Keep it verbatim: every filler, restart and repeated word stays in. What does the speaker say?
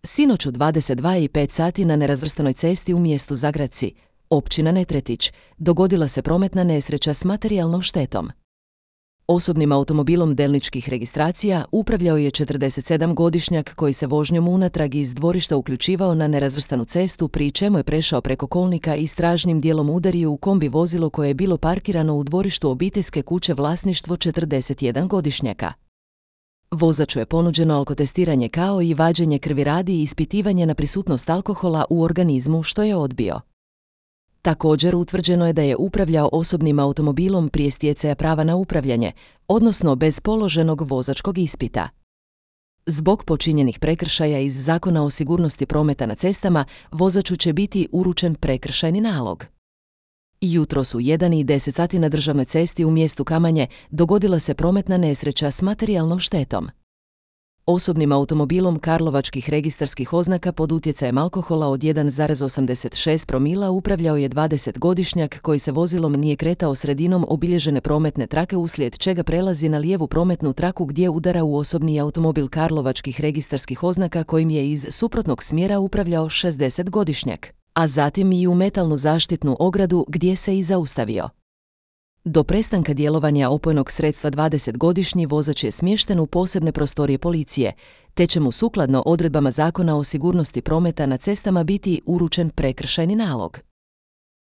Sinoć u dvadeset dva i pet sati na nerazvrstanoj cesti u mjestu Zagradci, općina Netretić, dogodila se prometna nesreća s materijalnom štetom. Osobnim automobilom delničkih registracija upravljao je četrdesetsedamgodišnjak koji se vožnjom unatrag iz dvorišta uključivao na nerazvrstanu cestu, pri čemu je prešao preko kolnika i stražnjim dijelom udario u kombi vozilo koje je bilo parkirano u dvorištu obiteljske kuće vlasništvo četrdesetjedangodišnjaka. Vozaču je ponuđeno alkotestiranje kao i vađenje krvi radi i ispitivanje na prisutnost alkohola u organizmu, što je odbio. Također utvrđeno je da je upravljao osobnim automobilom prije stjecaja prava na upravljanje, odnosno bez položenog vozačkog ispita. Zbog počinjenih prekršaja iz Zakona o sigurnosti prometa na cestama, vozaču će biti uručen prekršajni nalog. Jutros u jedan i deset sati na državnoj cesti u mjestu Kamanje dogodila se prometna nesreća s materijalnom štetom. Osobnim automobilom karlovačkih registarskih oznaka pod utjecajem alkohola od jedan zarez osamdeset šest promila upravljao je dvadesetgodišnjak koji se vozilom nije kretao sredinom obilježene prometne trake, uslijed čega prelazi na lijevu prometnu traku gdje udara u osobni automobil karlovačkih registarskih oznaka kojim je iz suprotnog smjera upravljao šezdesetgodišnjak, a zatim i u metalnu zaštitnu ogradu gdje se i zaustavio. Do prestanka djelovanja opojnog sredstva dvadesetgodišnji vozač je smješten u posebne prostorije policije, te će mu sukladno odredbama Zakona o sigurnosti prometa na cestama biti uručen prekršajni nalog.